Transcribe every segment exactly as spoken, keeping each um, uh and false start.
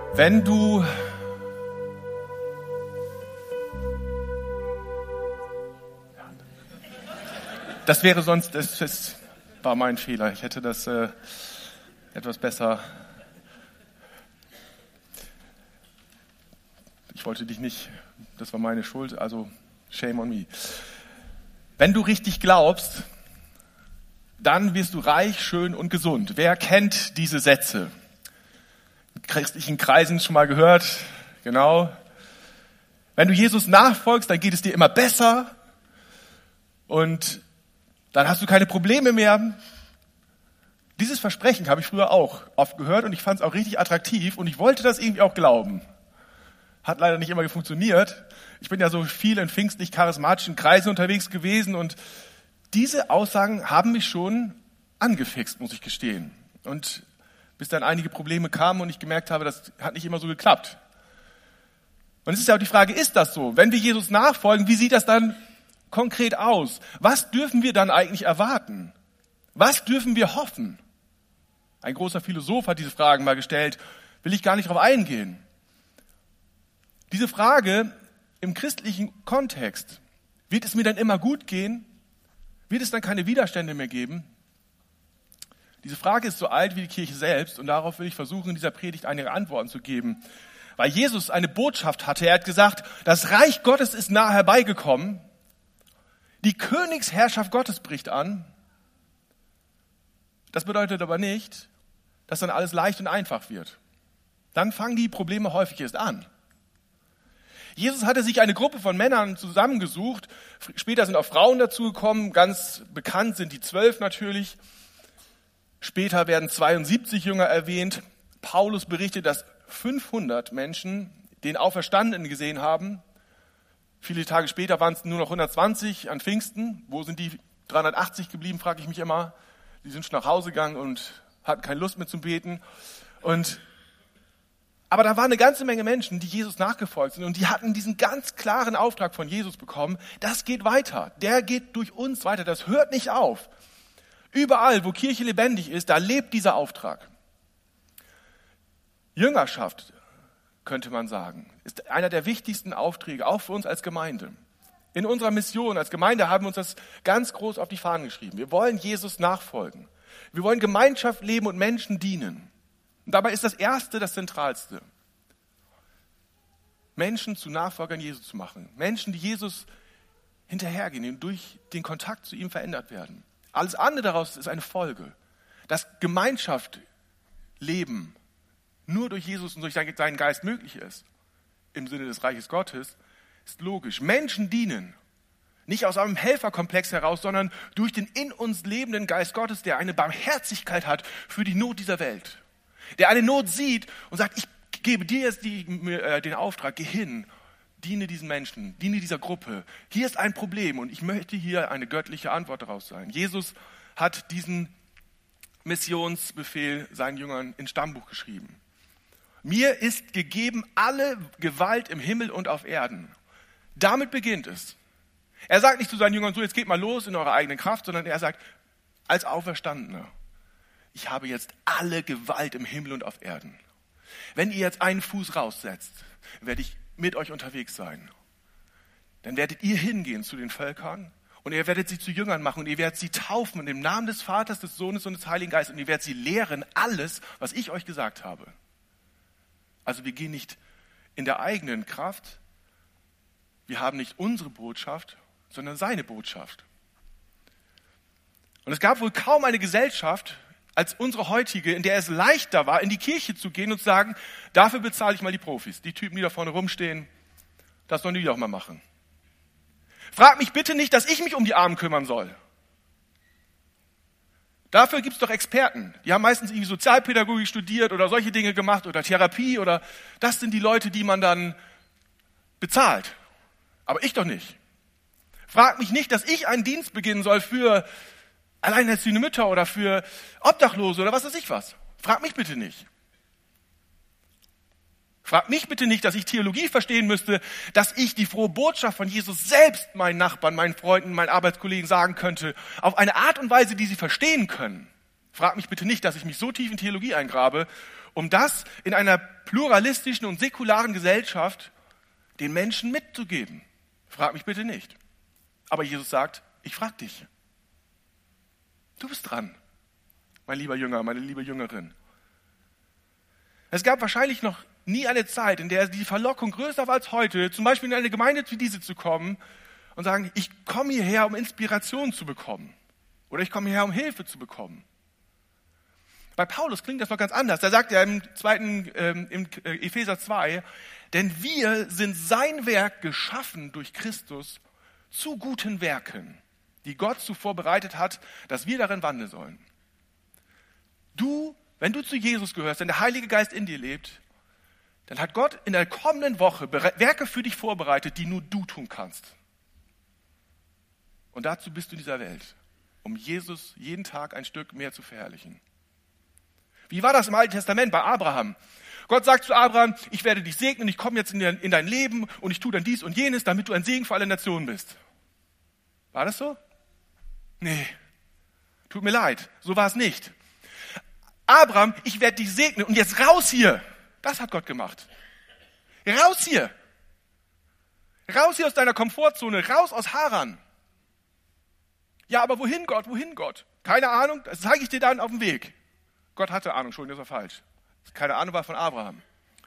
Wenn du das wäre sonst, das, das war mein Fehler. Ich hätte das äh, etwas besser. Ich wollte dich nicht, das war meine Schuld, also shame on me. Wenn du richtig glaubst, dann wirst du reich, schön und gesund. Wer kennt diese Sätze? In christlichen Kreisen schon mal gehört, genau. Wenn du Jesus nachfolgst, dann geht es dir immer besser und dann hast du keine Probleme mehr. Dieses Versprechen habe ich früher auch oft gehört und ich fand es auch richtig attraktiv und ich wollte das irgendwie auch glauben. Hat leider nicht immer funktioniert. Ich bin ja so viel in pfingstlich-charismatischen Kreisen unterwegs gewesen und diese Aussagen haben mich schon angefixt, muss ich gestehen. Und bis dann einige Probleme kamen und ich gemerkt habe, das hat nicht immer so geklappt. Und es ist ja auch die Frage, ist das so? Wenn wir Jesus nachfolgen, wie sieht das dann konkret aus? Was dürfen wir dann eigentlich erwarten? Was dürfen wir hoffen? Ein großer Philosoph hat diese Fragen mal gestellt, will ich gar nicht darauf eingehen. Diese Frage im christlichen Kontext, wird es mir dann immer gut gehen? Wird es dann keine Widerstände mehr geben? Diese Frage ist so alt wie die Kirche selbst und darauf will ich versuchen, in dieser Predigt einige Antworten zu geben. Weil Jesus eine Botschaft hatte, er hat gesagt, das Reich Gottes ist nahe herbeigekommen, die Königsherrschaft Gottes bricht an. Das bedeutet aber nicht, dass dann alles leicht und einfach wird. Dann fangen die Probleme häufig erst an. Jesus hatte sich eine Gruppe von Männern zusammengesucht. Später sind auch Frauen dazugekommen. Ganz bekannt sind die zwölf natürlich. Später werden zweiundsiebzig Jünger erwähnt. Paulus berichtet, dass fünfhundert Menschen den Auferstandenen gesehen haben. Viele Tage später waren es nur noch hundertzwanzig an Pfingsten. Wo sind die dreihundertachtzig geblieben, frage ich mich immer. Die sind schon nach Hause gegangen und hatten keine Lust mehr zum Beten. Und Aber da war eine ganze Menge Menschen, die Jesus nachgefolgt sind und die hatten diesen ganz klaren Auftrag von Jesus bekommen, das geht weiter, der geht durch uns weiter, das hört nicht auf. Überall, wo Kirche lebendig ist, da lebt dieser Auftrag. Jüngerschaft, könnte man sagen, ist einer der wichtigsten Aufträge, auch für uns als Gemeinde. In unserer Mission als Gemeinde haben wir uns das ganz groß auf die Fahnen geschrieben. Wir wollen Jesus nachfolgen. Wir wollen Gemeinschaft leben und Menschen dienen. Und dabei ist das Erste das Zentralste. Menschen zu Nachfolgern Jesu zu machen. Menschen, die Jesus hinterhergehen und durch den Kontakt zu ihm verändert werden. Alles andere daraus ist eine Folge. Dass Gemeinschaft, Leben nur durch Jesus und durch seinen Geist möglich ist, im Sinne des Reiches Gottes, ist logisch. Menschen dienen. Nicht aus einem Helferkomplex heraus, sondern durch den in uns lebenden Geist Gottes, der eine Barmherzigkeit hat für die Not dieser Welt. Der eine Not sieht und sagt, ich gebe dir jetzt die, äh, den Auftrag, geh hin, diene diesen Menschen, diene dieser Gruppe. Hier ist ein Problem und ich möchte hier eine göttliche Antwort daraus sein. Jesus hat diesen Missionsbefehl seinen Jüngern ins Stammbuch geschrieben. Mir ist gegeben alle Gewalt im Himmel und auf Erden. Damit beginnt es. Er sagt nicht zu seinen Jüngern, so jetzt geht mal los in eurer eigenen Kraft, sondern er sagt, als Auferstandener, ich habe jetzt alle Gewalt im Himmel und auf Erden. Wenn ihr jetzt einen Fuß raussetzt, werde ich mit euch unterwegs sein. Dann werdet ihr hingehen zu den Völkern und ihr werdet sie zu Jüngern machen und ihr werdet sie taufen in dem Namen des Vaters, des Sohnes und des Heiligen Geistes und ihr werdet sie lehren alles, was ich euch gesagt habe. Also wir gehen nicht in der eigenen Kraft, wir haben nicht unsere Botschaft, sondern seine Botschaft. Und es gab wohl kaum eine Gesellschaft als unsere heutige, in der es leichter war, in die Kirche zu gehen und zu sagen, dafür bezahle ich mal die Profis, die Typen, die da vorne rumstehen, das sollen die doch mal machen. Frag mich bitte nicht, dass ich mich um die Armen kümmern soll. Dafür gibt es doch Experten, die haben meistens irgendwie Sozialpädagogik studiert oder solche Dinge gemacht oder Therapie oder das sind die Leute, die man dann bezahlt. Aber ich doch nicht. Frag mich nicht, dass ich einen Dienst beginnen soll für alleinerziehende Mütter oder für Obdachlose oder was weiß ich was. Frag mich bitte nicht. Frag mich bitte nicht, dass ich Theologie verstehen müsste, dass ich die frohe Botschaft von Jesus selbst meinen Nachbarn, meinen Freunden, meinen Arbeitskollegen sagen könnte, auf eine Art und Weise, die sie verstehen können. Frag mich bitte nicht, dass ich mich so tief in Theologie eingrabe, um das in einer pluralistischen und säkularen Gesellschaft den Menschen mitzugeben. Frag mich bitte nicht. Aber Jesus sagt, ich frag dich. Du bist dran, mein lieber Jünger, meine liebe Jüngerin. Es gab wahrscheinlich noch nie eine Zeit, in der die Verlockung größer war als heute, zum Beispiel in eine Gemeinde wie diese zu kommen und sagen, ich komme hierher, um Inspiration zu bekommen. Oder ich komme hierher, um Hilfe zu bekommen. Bei Paulus klingt das noch ganz anders. Da sagt er im zweiten, ähm, im äh, Epheser zwei, denn wir sind sein Werk geschaffen durch Christus zu guten Werken, die Gott zuvor bereitet hat, dass wir darin wandeln sollen. Du, wenn du zu Jesus gehörst, wenn der Heilige Geist in dir lebt, dann hat Gott in der kommenden Woche Werke für dich vorbereitet, die nur du tun kannst. Und dazu bist du in dieser Welt, um Jesus jeden Tag ein Stück mehr zu verherrlichen. Wie war das im Alten Testament bei Abraham? Gott sagt zu Abraham, ich werde dich segnen, ich komme jetzt in dein Leben und ich tue dann dies und jenes, damit du ein Segen für alle Nationen bist. War das so? Nee, tut mir leid, so war es nicht. Abraham, ich werde dich segnen und jetzt raus hier. Das hat Gott gemacht. Raus hier. Raus hier aus deiner Komfortzone, raus aus Haran. Ja, aber wohin Gott, wohin Gott? Keine Ahnung, das zeige ich dir dann auf dem Weg. Gott hatte Ahnung, schon, das war falsch. Keine Ahnung war von Abraham.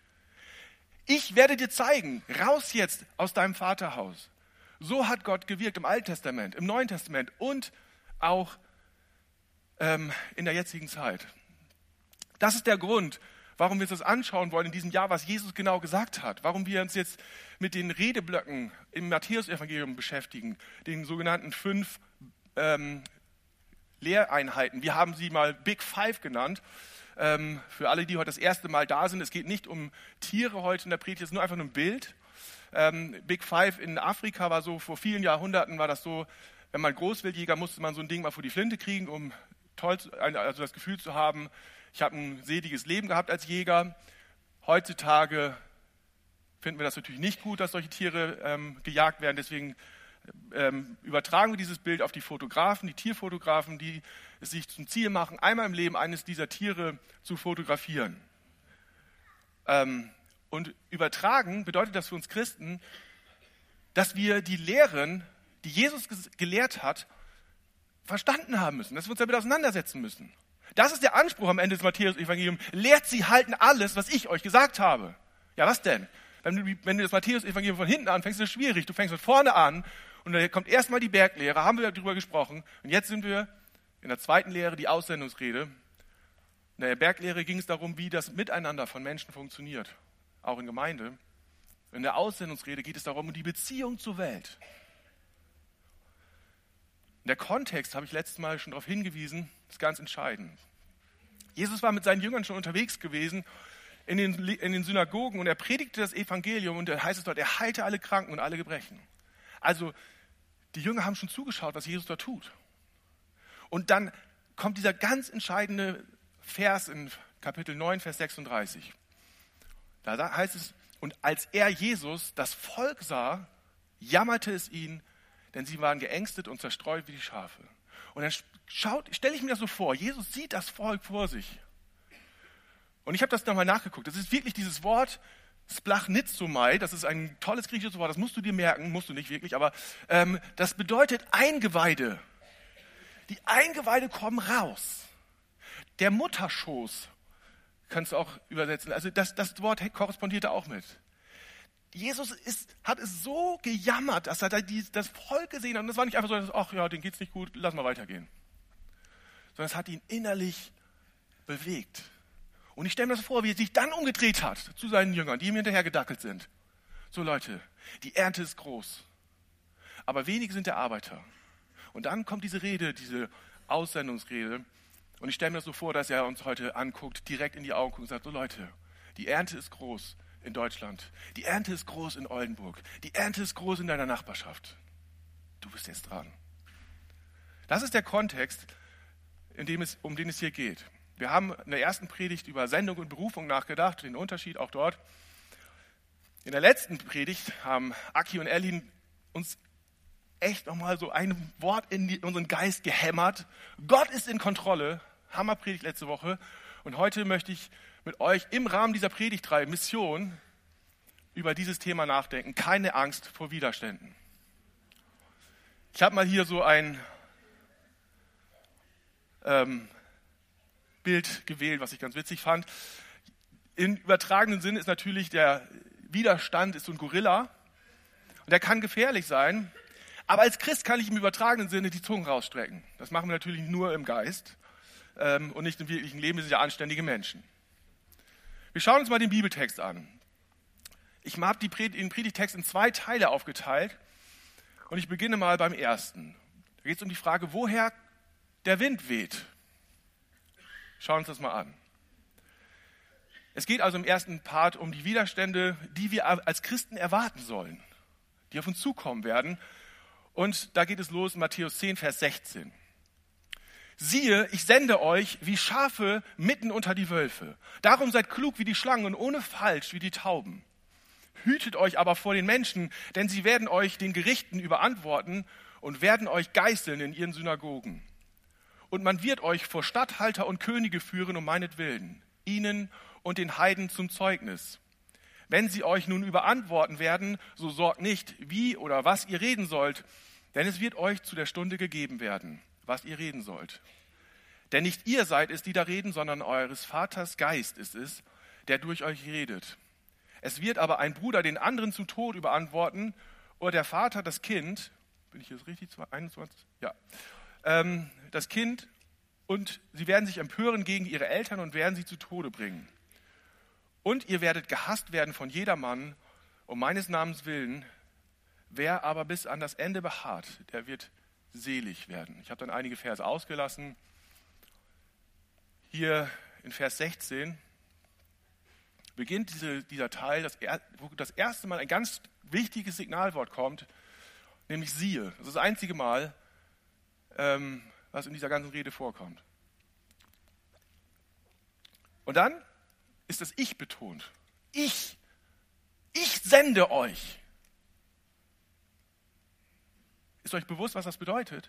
Ich werde dir zeigen, raus jetzt aus deinem Vaterhaus. So hat Gott gewirkt im Alten Testament, im Neuen Testament und auch ähm, in der jetzigen Zeit. Das ist der Grund, warum wir uns das anschauen wollen in diesem Jahr, was Jesus genau gesagt hat. Warum wir uns jetzt mit den Redeblöcken im Matthäus-Evangelium beschäftigen, den sogenannten fünf ähm, Lehreinheiten. Wir haben sie mal Big Five genannt. Ähm, für alle, die heute das erste Mal da sind, es geht nicht um Tiere heute in der Predigt, es ist nur einfach nur ein Bild. Ähm, Big Five in Afrika war so, vor vielen Jahrhunderten war das so, wenn man Großwildjäger, musste man so ein Ding mal vor die Flinte kriegen, um toll, zu, also das Gefühl zu haben, ich habe ein seliges Leben gehabt als Jäger. Heutzutage finden wir das natürlich nicht gut, dass solche Tiere ähm, gejagt werden. Deswegen ähm, übertragen wir dieses Bild auf die Fotografen, die Tierfotografen, die es sich zum Ziel machen, einmal im Leben eines dieser Tiere zu fotografieren. Ähm, und übertragen bedeutet das für uns Christen, dass wir die Lehren, die Jesus gelehrt hat, verstanden haben müssen, dass wir uns damit auseinandersetzen müssen. Das ist der Anspruch am Ende des Matthäus-Evangeliums. Lehrt sie halten alles, was ich euch gesagt habe. Ja, was denn? Wenn du, wenn du das Matthäus-Evangelium von hinten anfängst, ist es schwierig. Du fängst von vorne an und dann kommt erstmal die Berglehre, haben wir darüber gesprochen. Und jetzt sind wir in der zweiten Lehre, die Aussendungsrede. In der Berglehre ging es darum, wie das Miteinander von Menschen funktioniert, auch in Gemeinde. In der Aussendungsrede geht es darum, um die Beziehung zur Welt. Der Kontext, habe ich letztes Mal schon darauf hingewiesen, ist ganz entscheidend. Jesus war mit seinen Jüngern schon unterwegs gewesen in den, in den Synagogen und er predigte das Evangelium und da heißt es dort, er heilte alle Kranken und alle Gebrechen. Also die Jünger haben schon zugeschaut, was Jesus dort tut. Und dann kommt dieser ganz entscheidende Vers in Kapitel neun, Vers sechsunddreißig. Da heißt es, und als er Jesus das Volk sah, jammerte es ihn, denn sie waren geängstet und zerstreut wie die Schafe. Und dann schaut, stelle ich mir das so vor, Jesus sieht das Volk vor sich. Und ich habe das nochmal nachgeguckt. Das ist wirklich dieses Wort Splachnizomai, das ist ein tolles griechisches Wort, das musst du dir merken, musst du nicht wirklich, aber ähm, das bedeutet Eingeweide. Die Eingeweide kommen raus. Der Mutterschoß, kannst du auch übersetzen, also das, das Wort korrespondierte auch mit. Jesus ist, hat es so gejammert, dass er da die, das Volk gesehen hat. Und das war nicht einfach so, dass, ach ja, denen geht's nicht gut, lass mal weitergehen. Sondern es hat ihn innerlich bewegt. Und ich stelle mir das vor, wie er sich dann umgedreht hat zu seinen Jüngern, die ihm hinterhergedackelt sind. So Leute, die Ernte ist groß, aber wenige sind der Arbeiter. Und dann kommt diese Rede, diese Aussendungsrede. Und ich stelle mir das so vor, dass er uns heute anguckt, direkt in die Augen guckt und sagt, so Leute, die Ernte ist groß in Deutschland. Die Ernte ist groß in Oldenburg. Die Ernte ist groß in deiner Nachbarschaft. Du bist jetzt dran. Das ist der Kontext, in dem es, um den es hier geht. Wir haben in der ersten Predigt über Sendung und Berufung nachgedacht, den Unterschied auch dort. In der letzten Predigt haben Aki und Erlin uns echt nochmal so ein Wort in die, unseren Geist gehämmert. Gott ist in Kontrolle, Hammerpredigt letzte Woche. Und heute möchte ich mit euch im Rahmen dieser Predigtreihe Mission über dieses Thema nachdenken. Keine Angst vor Widerständen. Ich habe mal hier so ein ähm, Bild gewählt, was ich ganz witzig fand. Im übertragenen Sinn ist natürlich der Widerstand ist so ein Gorilla. Und der kann gefährlich sein. Aber als Christ kann ich im übertragenen Sinne die Zunge rausstrecken. Das machen wir natürlich nur im Geist ähm, und nicht im wirklichen Leben. Wir sind ja anständige Menschen. Wir schauen uns mal den Bibeltext an. Ich habe die Pred- den Predigtext in zwei Teile aufgeteilt und ich beginne mal beim ersten. Da geht es um die Frage, woher der Wind weht. Schauen wir uns das mal an. Es geht also im ersten Part um die Widerstände, die wir als Christen erwarten sollen, die auf uns zukommen werden. Und da geht es los in Matthäus zehn, Vers sechzehn. Siehe, ich sende euch wie Schafe mitten unter die Wölfe. Darum seid klug wie die Schlangen und ohne Falsch wie die Tauben. Hütet euch aber vor den Menschen, denn sie werden euch den Gerichten überantworten und werden euch geißeln in ihren Synagogen. Und man wird euch vor Statthalter und Könige führen um meinetwillen, ihnen und den Heiden zum Zeugnis. Wenn sie euch nun überantworten werden, so sorgt nicht, wie oder was ihr reden sollt, denn es wird euch zu der Stunde gegeben werden, was ihr reden sollt. Denn nicht ihr seid es, die da reden, sondern eures Vaters Geist ist es, der durch euch redet. Es wird aber ein Bruder den anderen zum Tod überantworten oder der Vater das Kind, bin ich jetzt richtig, einundzwanzig? Ja, ähm, das Kind, und sie werden sich empören gegen ihre Eltern und werden sie zu Tode bringen. Und ihr werdet gehasst werden von jedermann, um meines Namens willen. Wer aber bis an das Ende beharrt, der wird selig werden. Ich habe dann einige Verse ausgelassen. Hier in Vers sechzehn beginnt diese, dieser Teil, das, wo das erste Mal ein ganz wichtiges Signalwort kommt, nämlich siehe. Das ist das einzige Mal, ähm, was in dieser ganzen Rede vorkommt. Und dann ist das Ich betont. Ich, ich sende euch. Ist euch bewusst, was das bedeutet?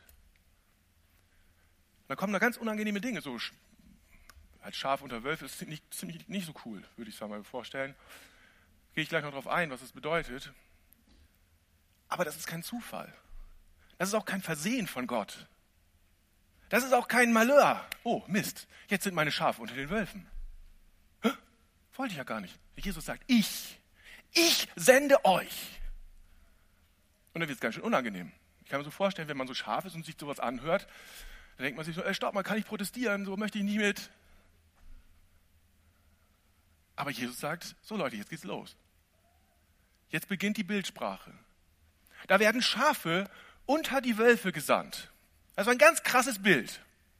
Da kommen da ganz unangenehme Dinge, so als Schaf unter Wölfe ist nicht, ziemlich nicht so cool, würde ich es mal vorstellen. Gehe ich gleich noch darauf ein, was das bedeutet. Aber das ist kein Zufall. Das ist auch kein Versehen von Gott. Das ist auch kein Malheur. Oh, Mist, jetzt sind meine Schafe unter den Wölfen. Wollte ich ja gar nicht. Jesus sagt, ich, ich sende euch. Und dann wird es ganz schön unangenehm. Ich kann mir so vorstellen, wenn man so scharf ist und sich sowas anhört, dann denkt man sich so, ey, stopp mal, kann ich protestieren, so möchte ich nicht mit. Aber Jesus sagt, so Leute, jetzt geht's los. Jetzt beginnt die Bildsprache. Da werden Schafe unter die Wölfe gesandt. Das war ein ganz krasses Bild.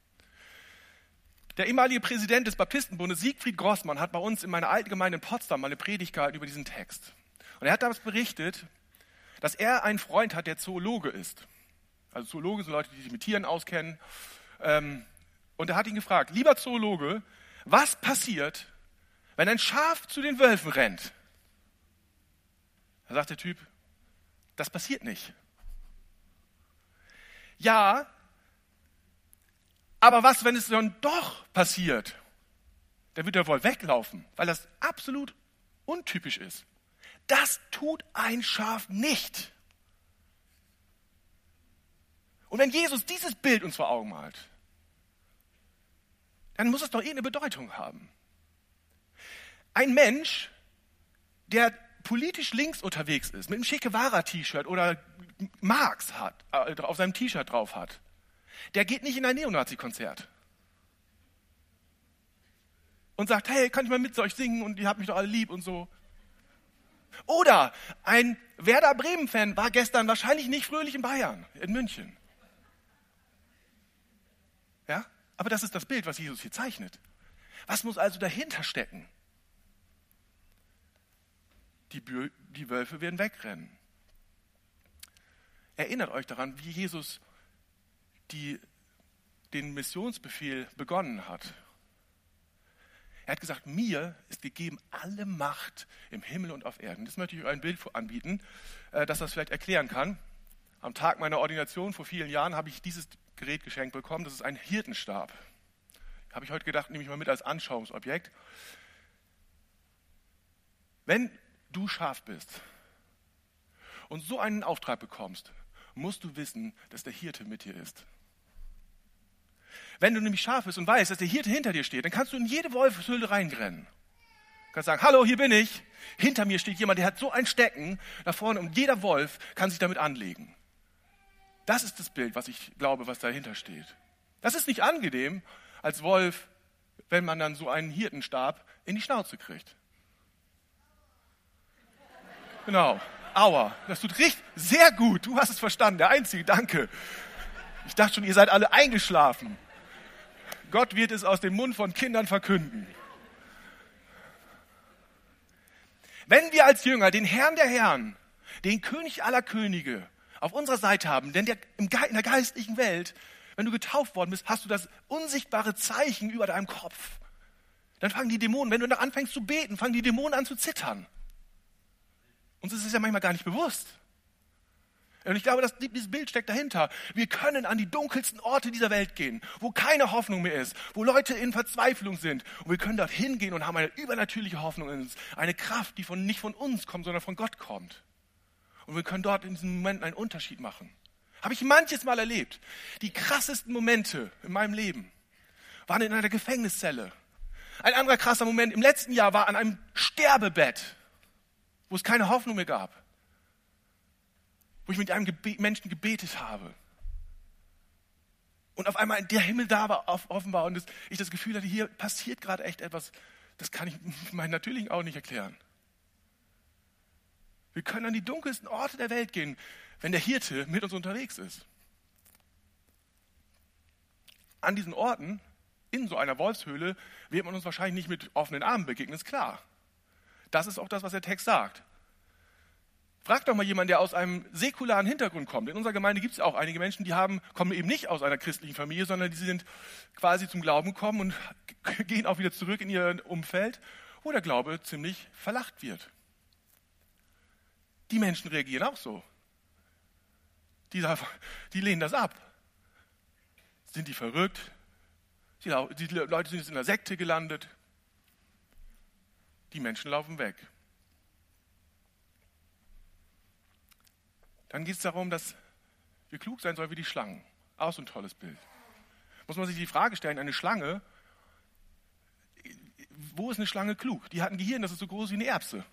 Der ehemalige Präsident des Baptistenbundes, Siegfried Grossmann, hat bei uns in meiner alten Gemeinde in Potsdam mal eine Predigt gehalten über diesen Text. Und er hat damals berichtet, dass er einen Freund hat, der Zoologe ist. Also Zoologe sind Leute, die sich mit Tieren auskennen. Und er hat ihn gefragt, lieber Zoologe, was passiert, wenn ein Schaf zu den Wölfen rennt? Da sagt der Typ, das passiert nicht. Ja, aber was, wenn es dann doch passiert? Dann wird er wohl weglaufen, weil das absolut untypisch ist. Das tut ein Schaf nicht. Und wenn Jesus dieses Bild uns vor Augen malt, dann muss es doch irgendeine Bedeutung haben. Ein Mensch, der politisch links unterwegs ist, mit einem Che Guevara-T-Shirt oder Marx hat, äh, auf seinem T-Shirt drauf hat, der geht nicht in ein Neonazi-Konzert und sagt, hey, kann ich mal mit euch singen und ihr habt mich doch alle lieb und so. Oder ein Werder Bremen-Fan war gestern wahrscheinlich nicht fröhlich in Bayern, in München. Ja, aber das ist das Bild, was Jesus hier zeichnet. Was muss also dahinter stecken? Die, Bö- die Wölfe werden wegrennen. Erinnert euch daran, wie Jesus die, den Missionsbefehl begonnen hat. Er hat gesagt, mir ist gegeben alle Macht im Himmel und auf Erden. Das möchte ich euch ein Bild anbieten, das das vielleicht erklären kann. Am Tag meiner Ordination vor vielen Jahren habe ich dieses Gerät geschenkt bekommen. Das ist ein Hirtenstab. Habe ich heute gedacht, nehme ich mal mit als Anschauungsobjekt. Wenn du Schaf bist und so einen Auftrag bekommst, musst du wissen, dass der Hirte mit dir ist. Wenn du nämlich Schaf bist und weißt, dass der Hirte hinter dir steht, dann kannst du in jede Wolfshöhle reinrennen. Du kannst sagen, hallo, hier bin ich. Hinter mir steht jemand, der hat so ein Stecken da vorne und jeder Wolf kann sich damit anlegen. Das ist das Bild, was ich glaube, was dahinter steht. Das ist nicht angenehm als Wolf, wenn man dann so einen Hirtenstab in die Schnauze kriegt. Genau. Aua, das tut richtig, sehr gut. Du hast es verstanden, der Einzige, danke. Ich dachte schon, ihr seid alle eingeschlafen. Gott wird es aus dem Mund von Kindern verkünden. Wenn wir als Jünger den Herrn der Herren, den König aller Könige auf unserer Seite haben, denn der, in der geistlichen Welt, wenn du getauft worden bist, hast du das unsichtbare Zeichen über deinem Kopf. Dann fangen die Dämonen, wenn du da anfängst zu beten, fangen die Dämonen an zu zittern. Uns ist es ja manchmal gar nicht bewusst. Und ich glaube, dass dieses Bild steckt dahinter. Wir können an die dunkelsten Orte dieser Welt gehen, wo keine Hoffnung mehr ist, wo Leute in Verzweiflung sind. Und wir können dort hingehen und haben eine übernatürliche Hoffnung in uns. Eine Kraft, die von, nicht von uns kommt, sondern von Gott kommt. Und wir können dort in diesem Moment einen Unterschied machen. Habe ich manches Mal erlebt. Die krassesten Momente in meinem Leben waren in einer Gefängniszelle. Ein anderer krasser Moment im letzten Jahr war an einem Sterbebett, wo es keine Hoffnung mehr gab. Wo ich mit einem Gebe- Menschen gebetet habe. Und auf einmal der Himmel da war, auf, offen war und das, ich das Gefühl hatte, hier passiert gerade echt etwas, das kann ich meinen natürlichen Augen nicht erklären. Wir können an die dunkelsten Orte der Welt gehen, wenn der Hirte mit uns unterwegs ist. An diesen Orten, in so einer Wolfshöhle, wird man uns wahrscheinlich nicht mit offenen Armen begegnen, ist klar. Das ist auch das, was der Text sagt. Frag doch mal jemanden, der aus einem säkularen Hintergrund kommt. In unserer Gemeinde gibt es auch einige Menschen, die haben, kommen eben nicht aus einer christlichen Familie, sondern die sind quasi zum Glauben gekommen und gehen auch wieder zurück in ihr Umfeld, wo der Glaube ziemlich verlacht wird. Die Menschen reagieren auch so. Die, die lehnen das ab. Sind die verrückt? Die, die Leute sind jetzt in einer Sekte gelandet. Die Menschen laufen weg. Dann geht es darum, dass wir klug sein sollen wie die Schlangen. Auch so ein tolles Bild. Muss man sich die Frage stellen, eine Schlange, wo ist eine Schlange klug? Die hat ein Gehirn, das ist so groß wie eine Erbse.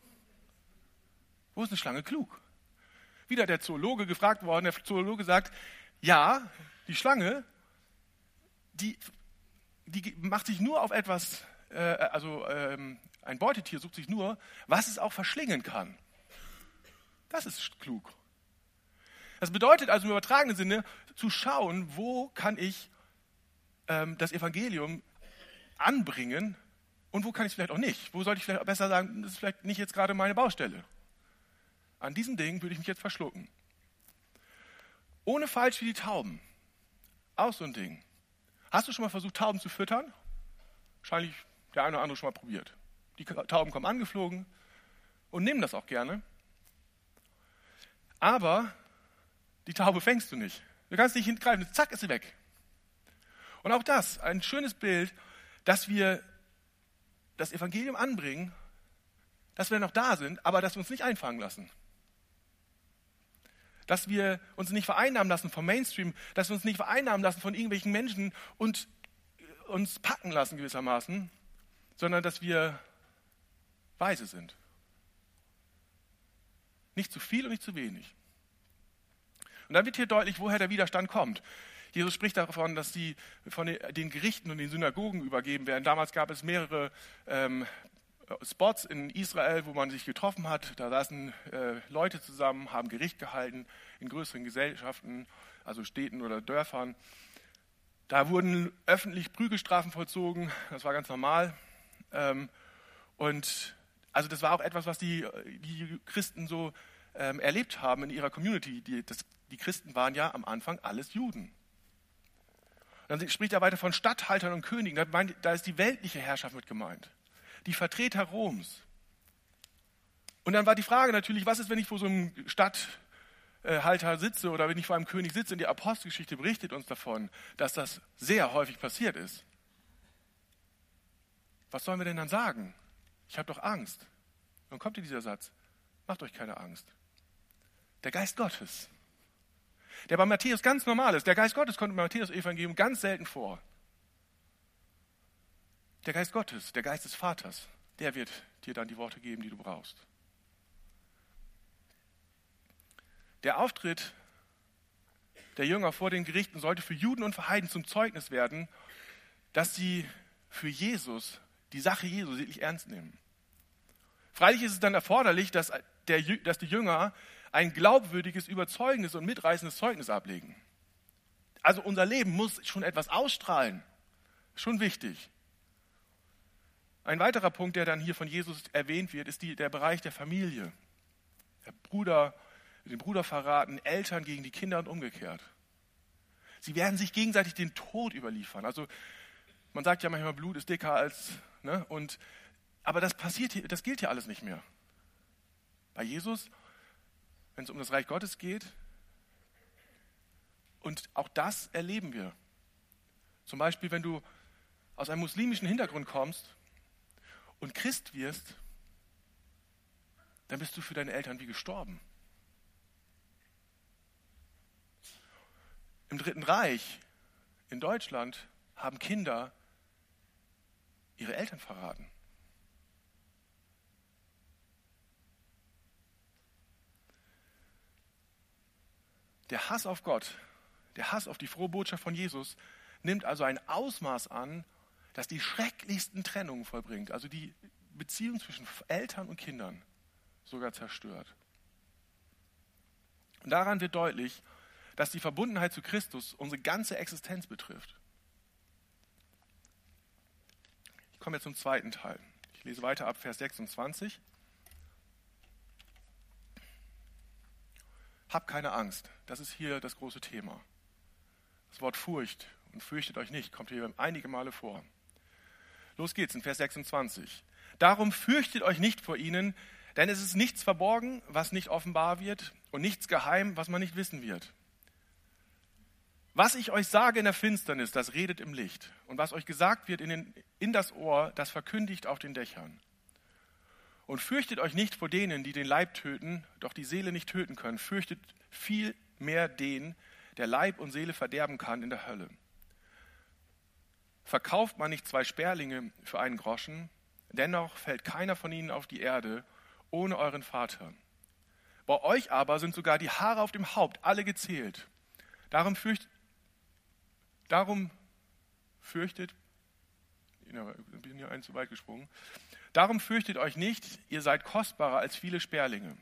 Wo ist eine Schlange klug? Wieder der Zoologe gefragt worden, der Zoologe sagt, ja, die Schlange, die, die macht sich nur auf etwas, äh, also ähm, ein Beutetier sucht sich nur, was es auch verschlingen kann. Das ist klug. Das bedeutet also im übertragenen Sinne, zu schauen, wo kann ich ähm, das Evangelium anbringen und wo kann ich es vielleicht auch nicht. Wo sollte ich vielleicht besser sagen, das ist vielleicht nicht jetzt gerade meine Baustelle. An diesem Ding würde ich mich jetzt verschlucken. Ohne falsch wie die Tauben. Auch so ein Ding. Hast du schon mal versucht, Tauben zu füttern? Wahrscheinlich der eine oder andere schon mal probiert. Die Tauben kommen angeflogen und nehmen das auch gerne. Aber die Taube fängst du nicht. Du kannst nicht hingreifen, zack, ist sie weg. Und auch das, ein schönes Bild, dass wir das Evangelium anbringen, dass wir noch da sind, aber dass wir uns nicht einfangen lassen. Dass wir uns nicht vereinnahmen lassen vom Mainstream, dass wir uns nicht vereinnahmen lassen von irgendwelchen Menschen und uns packen lassen gewissermaßen, sondern dass wir weise sind. Nicht zu viel und nicht zu wenig. Und dann wird hier deutlich, woher der Widerstand kommt. Jesus spricht davon, dass die von den Gerichten und den Synagogen übergeben werden. Damals gab es mehrere ähm, Spots in Israel, wo man sich getroffen hat. Da saßen äh, Leute zusammen, haben Gericht gehalten in größeren Gesellschaften, also Städten oder Dörfern. Da wurden öffentlich Prügelstrafen vollzogen. Das war ganz normal. Ähm, und also das war auch etwas, was die, die Christen so ähm, erlebt haben in ihrer Community. Die, das, die Christen waren ja am Anfang alles Juden. Und dann spricht er weiter von Statthaltern und Königen. Da, meint, da ist die weltliche Herrschaft mit gemeint. Die Vertreter Roms. Und dann war die Frage natürlich, was ist, wenn ich vor so einem Statthalter sitze oder wenn ich vor einem König sitze? Und die Apostelgeschichte berichtet uns davon, dass das sehr häufig passiert ist. was sollen wir denn dann sagen? Ich habe doch Angst. Dann kommt hier dieser Satz, macht euch keine Angst. Der Geist Gottes, der bei Matthäus ganz normal ist, der Geist Gottes kommt im Matthäus-Evangelium ganz selten vor. Der Geist Gottes, der Geist des Vaters, der wird dir dann die Worte geben, die du brauchst. Der Auftritt der Jünger vor den Gerichten sollte für Juden und für Heiden zum Zeugnis werden, dass sie für Jesus, die Sache Jesu, wirklich ernst nehmen. Freilich ist es dann erforderlich, dass, der, dass die Jünger ein glaubwürdiges, überzeugendes und mitreißendes Zeugnis ablegen. Also unser Leben muss schon etwas ausstrahlen. Schon wichtig. Ein weiterer Punkt, der dann hier von Jesus erwähnt wird, ist die, der Bereich der Familie. Der Bruder, den Bruder verraten, Eltern gegen die Kinder und umgekehrt. Sie werden sich gegenseitig den Tod überliefern. Also man sagt ja manchmal, Blut ist dicker als, ne? Und aber das passiert hier, das gilt hier alles nicht mehr. Bei Jesus, wenn es um das Reich Gottes geht, und auch das erleben wir. Zum Beispiel, wenn du aus einem muslimischen Hintergrund kommst und Christ wirst, dann bist du für deine Eltern wie gestorben. Im Dritten Reich, in Deutschland, haben Kinder ihre Eltern verraten. Der Hass auf Gott, der Hass auf die frohe Botschaft von Jesus nimmt also ein Ausmaß an, das die schrecklichsten Trennungen vollbringt, also die Beziehung zwischen Eltern und Kindern sogar zerstört. Und daran wird deutlich, dass die Verbundenheit zu Christus unsere ganze Existenz betrifft. Ich komme jetzt zum zweiten Teil. Ich lese weiter ab Vers sechsundzwanzig. Habt keine Angst, das ist hier das große Thema. Das Wort Furcht und fürchtet euch nicht kommt hier einige Male vor. Los geht's in Vers sechsundzwanzig. Darum fürchtet euch nicht vor ihnen, denn es ist nichts verborgen, was nicht offenbar wird, und nichts geheim, was man nicht wissen wird. Was ich euch sage in der Finsternis, das redet im Licht. Und was euch gesagt wird in, den, in das Ohr, das verkündigt auf den Dächern. Und fürchtet euch nicht vor denen, die den Leib töten, doch die Seele nicht töten können. Fürchtet viel mehr den, der Leib und Seele verderben kann in der Hölle. Verkauft man nicht zwei Sperlinge für einen Groschen, dennoch fällt keiner von ihnen auf die Erde ohne euren Vater. Bei euch aber sind sogar die Haare auf dem Haupt alle gezählt. Darum fürchtet, darum fürchtet, ich bin hier ein zu weit gesprungen, darum fürchtet euch nicht, ihr seid kostbarer als viele Sperlinge.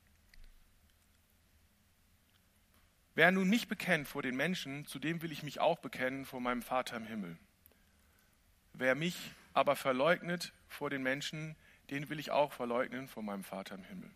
Wer nun mich bekennt vor den Menschen, zu dem will ich mich auch bekennen vor meinem Vater im Himmel. Wer mich aber verleugnet vor den Menschen, den will ich auch verleugnen vor meinem Vater im Himmel.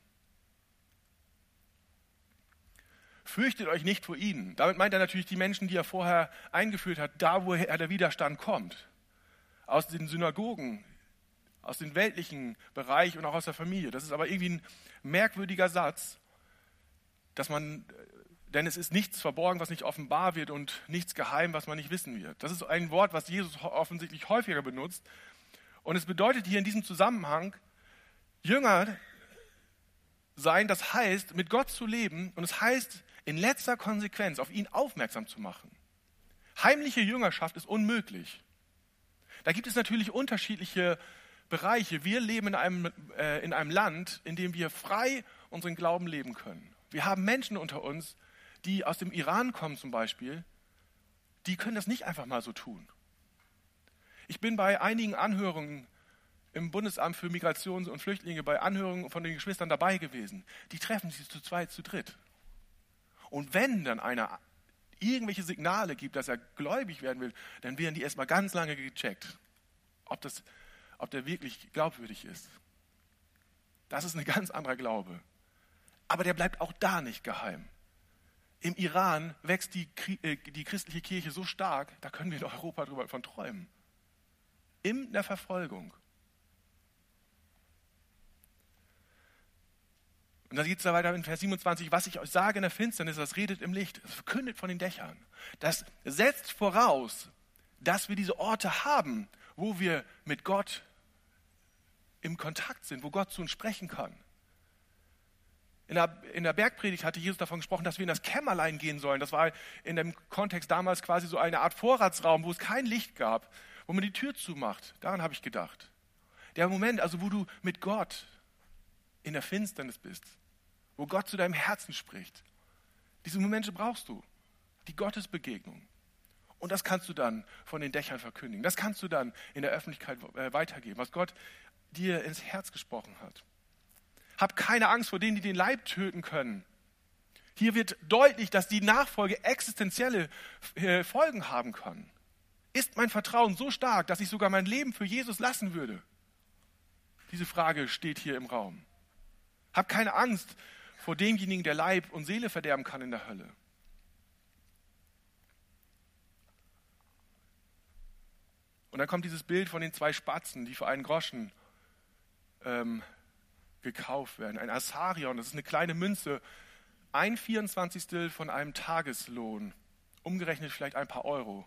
Fürchtet euch nicht vor ihnen. Damit meint er natürlich die Menschen, die er vorher eingeführt hat, da woher der Widerstand kommt. Aus den Synagogen, aus dem weltlichen Bereich und auch aus der Familie. Das ist aber irgendwie ein merkwürdiger Satz, dass man, denn es ist nichts verborgen, was nicht offenbar wird, und nichts geheim, was man nicht wissen wird. Das ist ein Wort, was Jesus offensichtlich häufiger benutzt. Und es bedeutet hier in diesem Zusammenhang, Jünger sein, das heißt, mit Gott zu leben, und es heißt, in letzter Konsequenz auf ihn aufmerksam zu machen. Heimliche Jüngerschaft ist unmöglich. Da gibt es natürlich unterschiedliche Bereiche. Wir leben in einem, äh, in einem Land, in dem wir frei unseren Glauben leben können. Wir haben Menschen unter uns, die aus dem Iran kommen zum Beispiel, die können das nicht einfach mal so tun. Ich bin bei einigen Anhörungen im Bundesamt für Migration und Flüchtlinge, bei Anhörungen von den Geschwistern dabei gewesen. Die treffen sich zu zweit, zu dritt. Und wenn dann einer irgendwelche Signale gibt, dass er gläubig werden will, dann werden die erstmal ganz lange gecheckt, ob, das, ob der wirklich glaubwürdig ist. Das ist ein ganz anderer Glaube. Aber der bleibt auch da nicht geheim. Im Iran wächst die, die christliche Kirche so stark, da können wir in Europa drüber von träumen. In der Verfolgung. Und dann geht es da weiter in Vers siebenundzwanzig, was ich euch sage in der Finsternis, das redet im Licht, das verkündet von den Dächern. Das setzt voraus, dass wir diese Orte haben, wo wir mit Gott im Kontakt sind, wo Gott zu uns sprechen kann. In der, in der Bergpredigt hatte Jesus davon gesprochen, dass wir in das Kämmerlein gehen sollen. Das war in dem Kontext damals quasi so eine Art Vorratsraum, wo es kein Licht gab, wo man die Tür zumacht. Daran habe ich gedacht. Der Moment, also wo du mit Gott in der Finsternis bist, wo Gott zu deinem Herzen spricht. Diese Momente brauchst du, die Gottesbegegnung. Und das kannst du dann von den Dächern verkündigen. Das kannst du dann in der Öffentlichkeit weitergeben, was Gott dir ins Herz gesprochen hat. Hab keine Angst vor denen, die den Leib töten können. Hier wird deutlich, dass die Nachfolge existenzielle Folgen haben kann. Ist mein Vertrauen so stark, dass ich sogar mein Leben für Jesus lassen würde? Diese Frage steht hier im Raum. Hab keine Angst vor demjenigen, der Leib und Seele verderben kann in der Hölle. Und dann kommt dieses Bild von den zwei Spatzen, die für einen Groschen ähm, gekauft werden. Ein Assarion, das ist eine kleine Münze, ein Vierundzwanzigstel von einem Tageslohn, umgerechnet vielleicht ein paar Euro.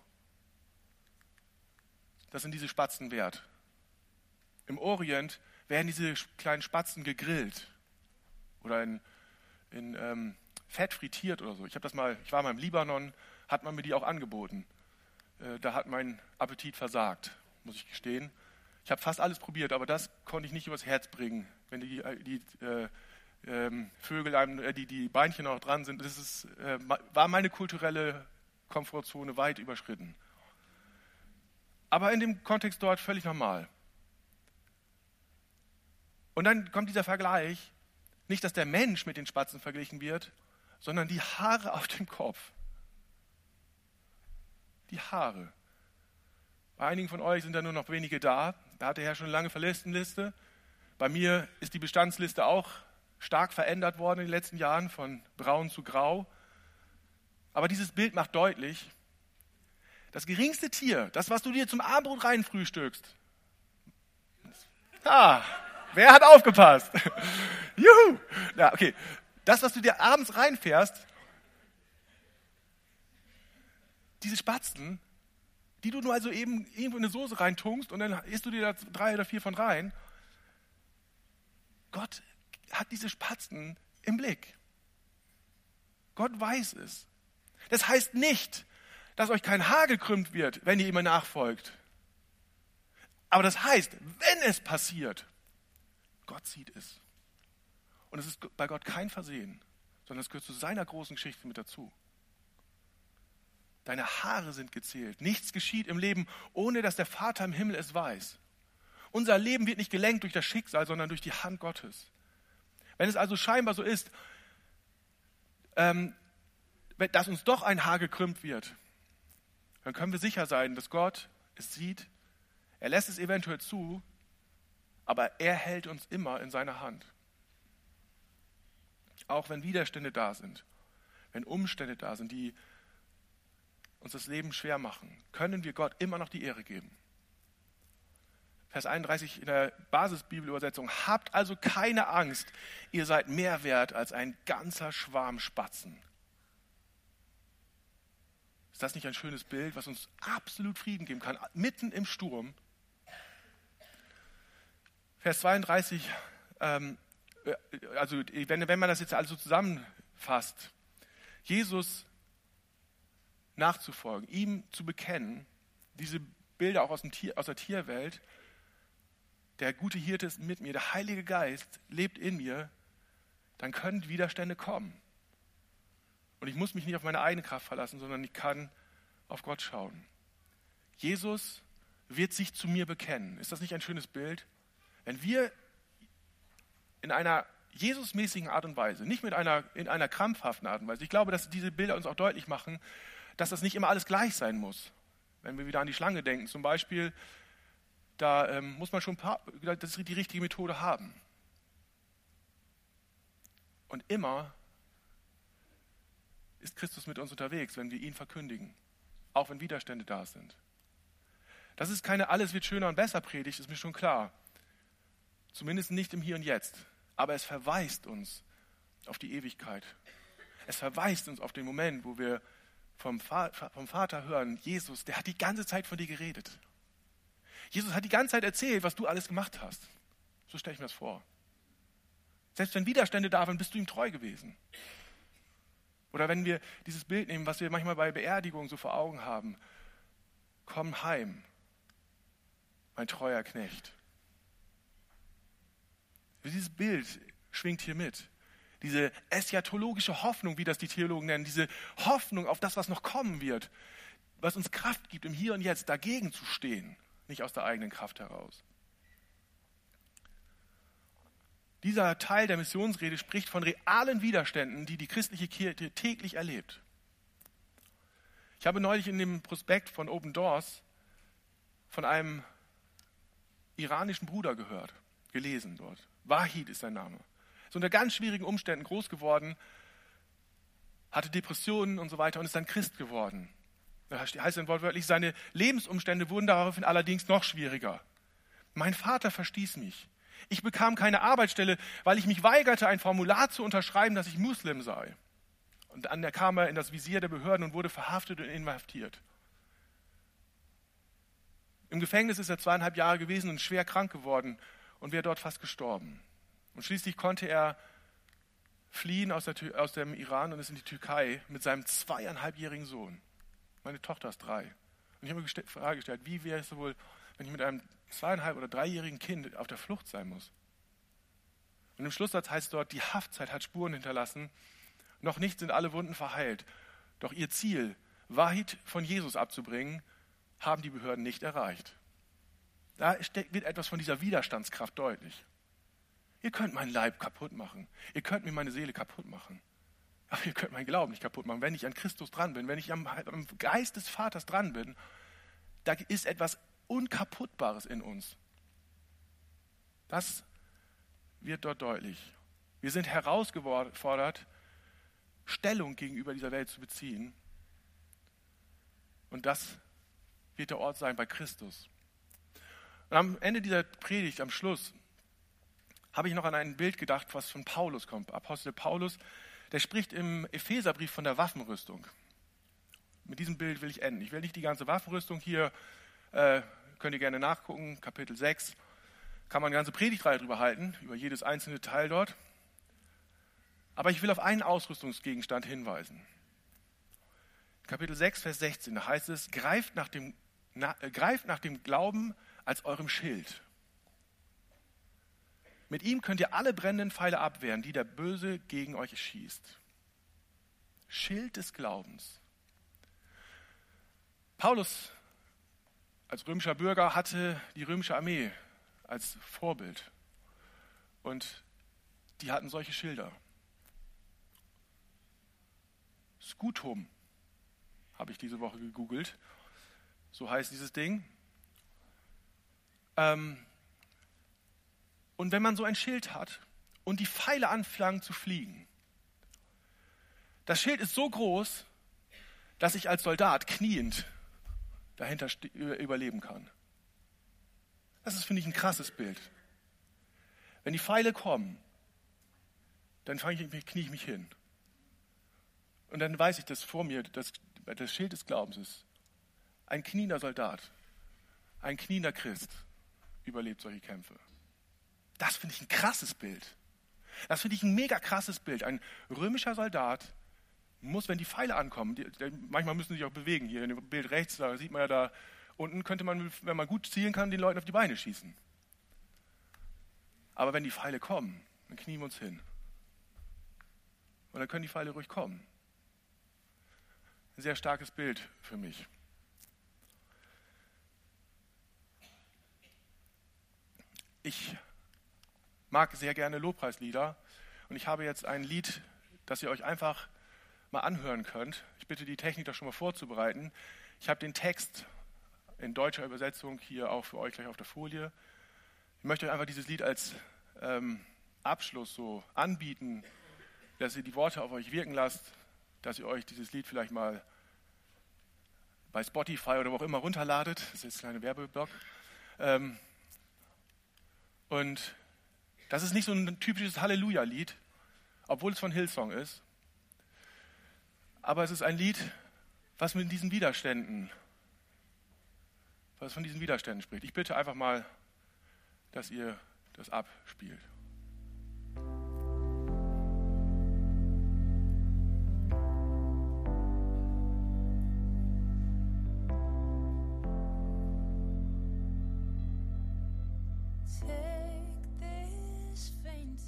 Das sind diese Spatzen wert. Im Orient werden diese kleinen Spatzen gegrillt oder in, in ähm, Fett frittiert oder so. Ich habe das mal, ich war mal im Libanon, hat man mir die auch angeboten. Äh, da hat mein Appetit versagt, muss ich gestehen. Ich habe fast alles probiert, aber das konnte ich nicht übers Herz bringen, wenn die, die äh, ähm, Vögel, einem, äh, die, die Beinchen noch dran sind. Das ist, äh, war meine kulturelle Komfortzone weit überschritten. Aber in dem Kontext dort völlig normal. Und dann kommt dieser Vergleich, nicht, dass der Mensch mit den Spatzen verglichen wird, sondern die Haare auf dem Kopf. Die Haare. Bei einigen von euch sind da nur noch wenige da. Da hat der Herr schon eine lange Verlistenliste. Bei mir ist die Bestandsliste auch stark verändert worden in den letzten Jahren, von braun zu grau. Aber dieses Bild macht deutlich, das geringste Tier, das, was du dir zum Abendbrot reinfrühstückst. Ah, wer hat aufgepasst? Juhu! Ja, okay. Das, was du dir abends reinfährst, diese Spatzen, die du nur also eben irgendwo in eine Soße reintunkst und dann isst du dir da drei oder vier von rein. Gott hat diese Spatzen im Blick. Gott weiß es. Das heißt nicht, dass euch kein Haar gekrümmt wird, wenn ihr ihm nachfolgt. Aber das heißt, wenn es passiert, Gott sieht es. Und es ist bei Gott kein Versehen, sondern es gehört zu seiner großen Geschichte mit dazu. Deine Haare sind gezählt. Nichts geschieht im Leben, ohne dass der Vater im Himmel es weiß. Unser Leben wird nicht gelenkt durch das Schicksal, sondern durch die Hand Gottes. Wenn es also scheinbar so ist, ähm, dass uns doch ein Haar gekrümmt wird, dann können wir sicher sein, dass Gott es sieht. Er lässt es eventuell zu, aber er hält uns immer in seiner Hand. Auch wenn Widerstände da sind, wenn Umstände da sind, die uns das Leben schwer machen, können wir Gott immer noch die Ehre geben. Vers einunddreißig in der Basisbibelübersetzung: Habt also keine Angst, ihr seid mehr wert als ein ganzer Schwarm Spatzen. Ist das nicht ein schönes Bild, was uns absolut Frieden geben kann, mitten im Sturm? Vers zweiunddreißig, ähm, also wenn, wenn man das jetzt alles so zusammenfasst, Jesus nachzufolgen, ihm zu bekennen, diese Bilder auch aus, dem Tier, aus der Tierwelt, der gute Hirte ist mit mir, der Heilige Geist lebt in mir, dann können Widerstände kommen. Und ich muss mich nicht auf meine eigene Kraft verlassen, sondern ich kann auf Gott schauen. Jesus wird sich zu mir bekennen. Ist das nicht ein schönes Bild? Wenn wir in einer Jesusmäßigen Art und Weise, nicht mit einer, in einer krampfhaften Art und Weise, ich glaube, dass diese Bilder uns auch deutlich machen, dass das nicht immer alles gleich sein muss. Wenn wir wieder an die Schlange denken, zum Beispiel, da ähm, muss man schon paar, das die richtige Methode haben. Und immer ist Christus mit uns unterwegs, wenn wir ihn verkündigen, auch wenn Widerstände da sind. Das ist keine alles wird schöner und besser Predigt, ist mir schon klar. Zumindest nicht im Hier und Jetzt. Aber es verweist uns auf die Ewigkeit. Es verweist uns auf den Moment, wo wir vom Vater, vom Vater hören, Jesus, der hat die ganze Zeit von dir geredet. Jesus hat die ganze Zeit erzählt, was du alles gemacht hast. So stelle ich mir das vor. Selbst wenn Widerstände da waren, bist du ihm treu gewesen. Oder wenn wir dieses Bild nehmen, was wir manchmal bei Beerdigungen so vor Augen haben. Komm heim, mein treuer Knecht. Dieses Bild schwingt hier mit. Diese eschatologische Hoffnung, wie das die Theologen nennen, diese Hoffnung auf das, was noch kommen wird, was uns Kraft gibt, im Hier und Jetzt dagegen zu stehen, nicht aus der eigenen Kraft heraus. Dieser Teil der Missionsrede spricht von realen Widerständen, die die christliche Kirche täglich erlebt. Ich habe neulich in dem Prospekt von Open Doors von einem iranischen Bruder gehört, gelesen dort. Wahid ist sein Name. Ist unter ganz schwierigen Umständen groß geworden, hatte Depressionen und so weiter und ist dann Christ geworden. Da heißt dann wortwörtlich, seine Lebensumstände wurden daraufhin allerdings noch schwieriger. Mein Vater verstieß mich. Ich bekam keine Arbeitsstelle, weil ich mich weigerte, ein Formular zu unterschreiben, dass ich Muslim sei. Und dann kam er in das Visier der Behörden und wurde verhaftet und inhaftiert. Im Gefängnis ist er zweieinhalb Jahre gewesen und schwer krank geworden und wäre dort fast gestorben. Und schließlich konnte er fliehen aus, der, aus dem Iran und ist in die Türkei mit seinem zweieinhalbjährigen Sohn. Meine Tochter ist drei. Und ich habe mir die Frage gestellt, wie wäre es wohl, wenn ich mit einem zweieinhalb- oder dreijährigen Kind auf der Flucht sein muss? Und im Schlusssatz heißt es dort, die Haftzeit hat Spuren hinterlassen, noch nicht sind alle Wunden verheilt. Doch ihr Ziel, Wahid von Jesus abzubringen, haben die Behörden nicht erreicht. Da wird etwas von dieser Widerstandskraft deutlich. Ihr könnt meinen Leib kaputt machen. Ihr könnt mir meine Seele kaputt machen. Aber ihr könnt meinen Glauben nicht kaputt machen. Wenn ich an Christus dran bin, wenn ich am, am Geist des Vaters dran bin, da ist etwas Unkaputtbares in uns. Das wird dort deutlich. Wir sind herausgefordert, Stellung gegenüber dieser Welt zu beziehen. Und das wird der Ort sein bei Christus. Und am Ende dieser Predigt, am Schluss, habe ich noch an ein Bild gedacht, was von Paulus kommt. Apostel Paulus, der spricht im Epheserbrief von der Waffenrüstung. Mit diesem Bild will ich enden. Ich will nicht die ganze Waffenrüstung hier, äh, könnt ihr gerne nachgucken, Kapitel sechs, kann man eine ganze Predigtreihe drüber halten, über jedes einzelne Teil dort. Aber ich will auf einen Ausrüstungsgegenstand hinweisen. Kapitel sechs, Vers sechzehn, da heißt es, greift nach dem, na, äh, greift nach dem Glauben als eurem Schild. Mit ihm könnt ihr alle brennenden Pfeile abwehren, die der Böse gegen euch schießt. Schild des Glaubens. Paulus als römischer Bürger hatte die römische Armee als Vorbild. Und die hatten solche Schilder. Scutum habe ich diese Woche gegoogelt. So heißt dieses Ding. Ähm, Und wenn man so ein Schild hat und die Pfeile anfangen zu fliegen, das Schild ist so groß, dass ich als Soldat kniend dahinter überleben kann. Das ist, finde ich, ein krasses Bild. Wenn die Pfeile kommen, dann fange ich, knie ich mich hin. Und dann weiß ich, dass vor mir das, das Schild des Glaubens ist. Ein kniender Soldat, ein kniender Christ überlebt solche Kämpfe. Das finde ich ein krasses Bild. Das finde ich ein mega krasses Bild. Ein römischer Soldat muss, wenn die Pfeile ankommen, die, die, manchmal müssen sie sich auch bewegen. Hier in dem Bild rechts, da sieht man ja da, unten könnte man, wenn man gut zielen kann, den Leuten auf die Beine schießen. Aber wenn die Pfeile kommen, dann knien wir uns hin. Und dann können die Pfeile ruhig kommen. Ein sehr starkes Bild für mich. Ich mag sehr gerne Lobpreislieder und ich habe jetzt ein Lied, das ihr euch einfach mal anhören könnt. Ich bitte die Technik, das schon mal vorzubereiten. Ich habe den Text in deutscher Übersetzung hier auch für euch gleich auf der Folie. Ich möchte euch einfach dieses Lied als ähm, Abschluss so anbieten, dass ihr die Worte auf euch wirken lasst, dass ihr euch dieses Lied vielleicht mal bei Spotify oder wo auch immer runterladet. Das ist jetzt ein kleiner Werbeblock. Ähm, und das ist nicht so ein typisches Halleluja-Lied, obwohl es von Hillsong ist. Aber es ist ein Lied, was mit diesen Widerständen, was von diesen Widerständen spricht. Ich bitte einfach mal, dass ihr das abspielt.